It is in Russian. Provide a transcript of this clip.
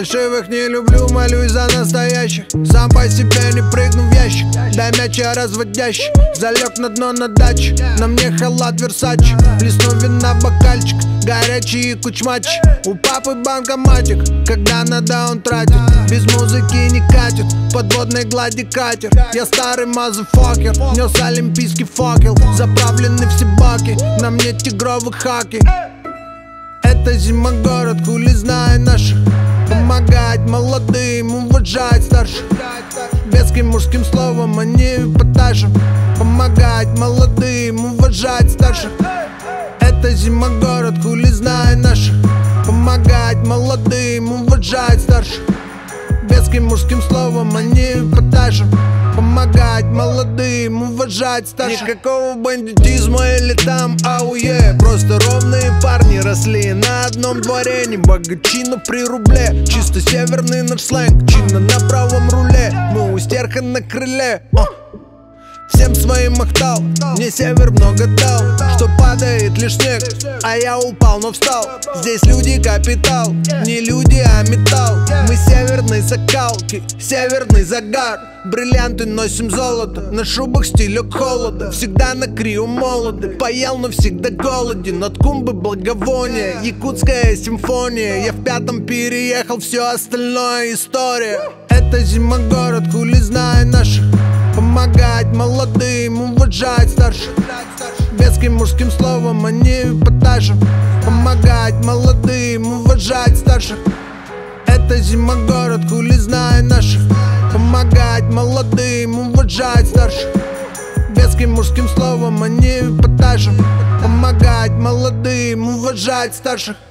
фальшивых не люблю, молюсь за настоящих. Сам по себе не прыгну в ящик. Дай мяча разводящий. Залег на дно на даче. На мне халат Версачи. Плесну вина в бокальчик. Горячий кучмач. У папы банкоматик. Когда надо он тратит. Без музыки не катит. Подводной глади катер. Я старый мазафакер. Нес олимпийский факел. Заправлены все баки. На мне тигровые хаки. Это зима, город, хули знай наших. Помогать молодым, уважать старших. Веским мужским словом, а не эпатажем. Помогать молодым, уважать старших. Это зима, город, хули знай наших. Помогать молодым, уважать старших. Веским мужским словом, а не эпатажем. Помогать молодым, уважать старших. Никакого бандитизма или там ауе. Просто ровные парни росли на одном дворе. Не богачи, но при рубле. Чисто северный наш сленг. Чинно на правом руле. Мы у стерха на крыле. Всем своим махтал. Мне север много дал. Что падает лишь снег, а я упал, но встал. Здесь люди капитал. Не люди, а металл. Мы северной закалки, северный загар. Бриллианты носим золото. На шубах стилек холода. Всегда на крию молоды. Поел, но всегда голоден. От кумбы благовония. Якутская симфония. Я в 5-м переехал, все остальное история. Это зима, город, хули знай наших. Помогать молодым, уважать старших. Веским мужским словом, а не эпатажем. Помогать молодым, уважать старших. Это зима, город, хули знай наших. Помогать молодым, уважать старших. Веским мужским словом, а не эпатажем. Помогать молодым, уважать старших.